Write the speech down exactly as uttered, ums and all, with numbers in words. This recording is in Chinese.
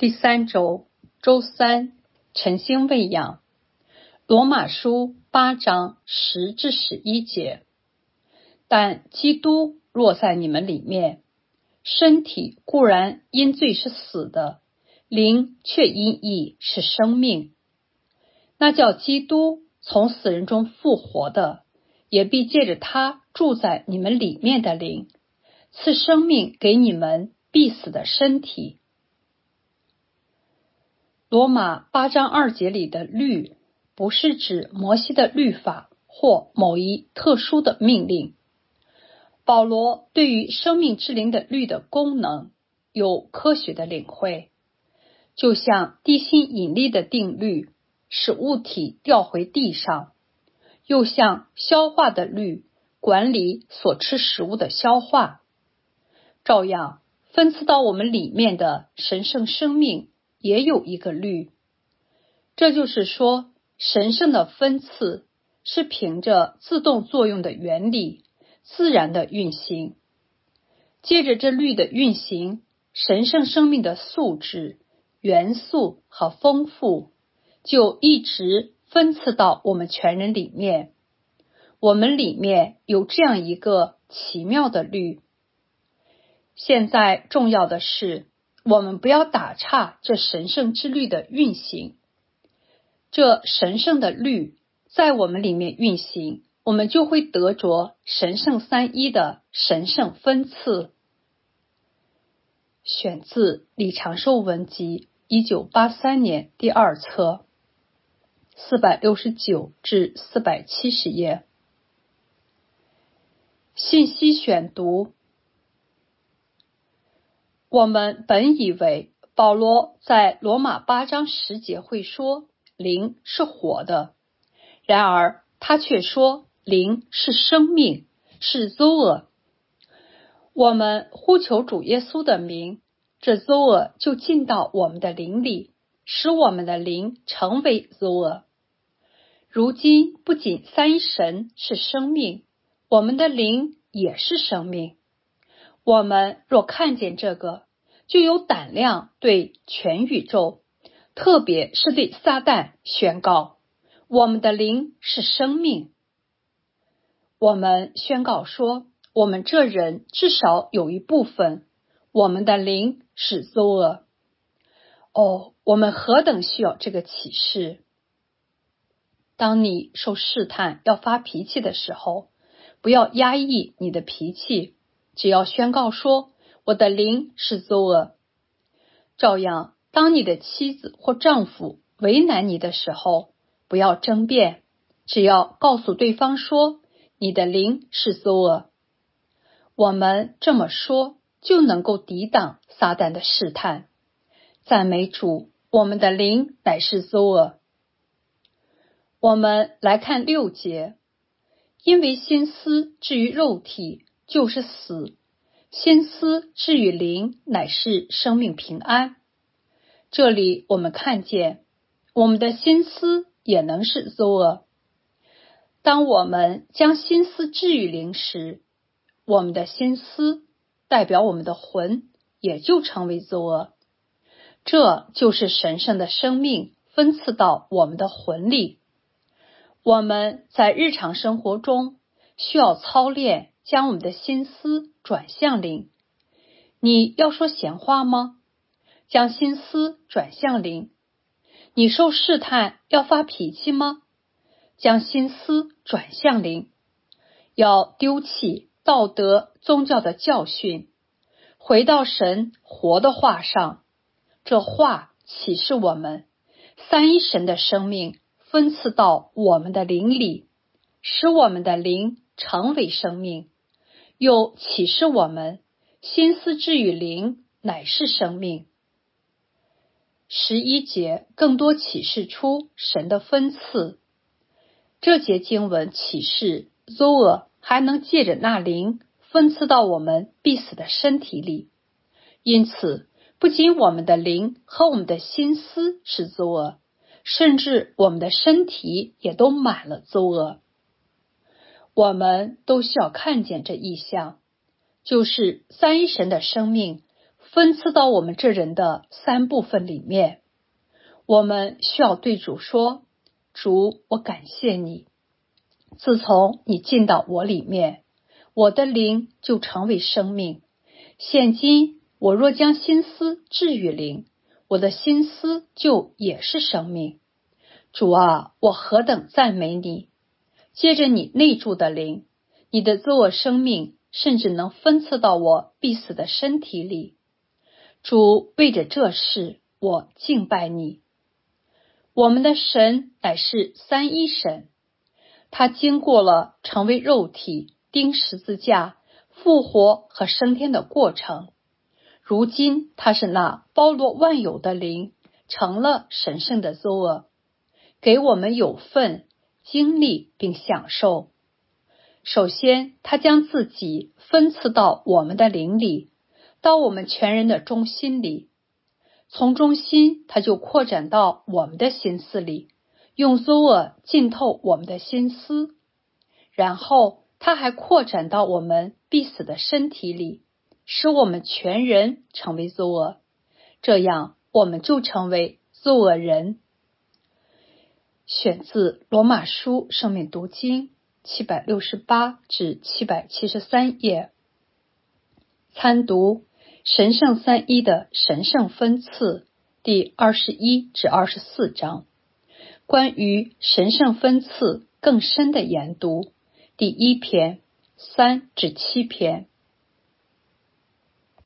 第三周周三，晨星喂养。罗马书八章十至十一节。但基督落在你们里面，身体固然因罪是死的，灵却因义是生命。那叫基督从死人中复活的，也必借着他住在你们里面的灵，赐生命给你们必死的身体。罗马八章二节里的律，不是指摩西的律法或某一特殊的命令。保罗对于生命之灵的律的功能有科学的领会，就像地心引力的定律使物体掉回地上，又像消化的律管理所吃食物的消化。照样，分赐到我们里面的神圣生命也有一个律。这就是说，神圣的分赐是凭着自动作用的原理自然的运行。借着这律的运行，神圣生命的素质、元素和丰富就一直分赐到我们全人里面。我们里面有这样一个奇妙的律。现在重要的是，我们不要打岔这神圣之律的运行。这神圣的律在我们里面运行，我们就会得着神圣三一的神圣分赐。选自李长寿文集一九八三年第二册四百六十九至四百七十页。信息选读。我们本以为保罗在罗马八章十节会说灵是活的，然而他却说灵是生命，是 Zoe。 我们呼求主耶稣的名，这 Zoe 就进到我们的灵里，使我们的灵成为 Zoe。 如今不仅三一神是生命，我们的灵也是生命。我们若看见这个，就有胆量对全宇宙，特别是对撒旦宣告，我们的灵是生命。我们宣告说，我们这人至少有一部分，我们的灵是 Zoe。 哦，我们何等需要这个启示。当你受试探要发脾气的时候，不要压抑你的脾气，只要宣告说，我的灵是 Zoe。 照样，当你的妻子或丈夫为难你的时候，不要争辩，只要告诉对方说，你的灵是 Zoe。 我们这么说就能够抵挡撒旦的试探。赞美主，我们的灵乃是 Zoe。 我们来看六节。因为心思至于肉体就是死，心思至于灵乃是生命平安。这里我们看见，我们的心思也能是 Zoe。 当我们将心思置于灵时，我们的心思代表我们的魂也就成为 Zoe。 这就是神圣的生命分赐到我们的魂里。我们在日常生活中需要操练将我们的心思转向灵。你要说闲话吗？将心思转向灵。你受试探要发脾气吗？将心思转向灵。要丢弃道德宗教的教训，回到神活的话上。这话启示我们，三一神的生命分赐到我们的灵里，使我们的灵成为生命，又启示我们，心思至于灵乃是生命。十一节更多启示出神的分赐。这节经文启示 Zoe 还能借着那灵分赐到我们必死的身体里。因此，不仅我们的灵和我们的心思是 Zoe， 甚至我们的身体也都满了 Zoe。 我们都需要看见这异象，就是三一神的生命分赐到我们这人的三部分里面。我们需要对主说，主，我感谢你，自从你进到我里面，我的灵就成为生命。现今我若将心思置于灵，我的心思就也是生命。主啊，我何等赞美你！借着你内住的灵，你的自我生命甚至能分赐到我必死的身体里。主，为着这事，我敬拜你。我们的神乃是三一神，他经过了成为肉体、钉十字架、复活和升天的过程。如今他是那包罗万有的灵，成了神圣的作恶，给我们有份经历并享受。首先，他将自己分赐到我们的灵里，到我们全人的中心里。从中心，他就扩展到我们的心思里，用作恶浸透我们的心思。然后，他还扩展到我们必死的身体里，使我们全人成为作恶。这样，我们就成为作恶人。选自罗马书生命读经七百六十八至七百七十三页。参读神圣三一的神圣分赐第二十一至二十四章，关于神圣分赐更深的研读第一篇三至七篇。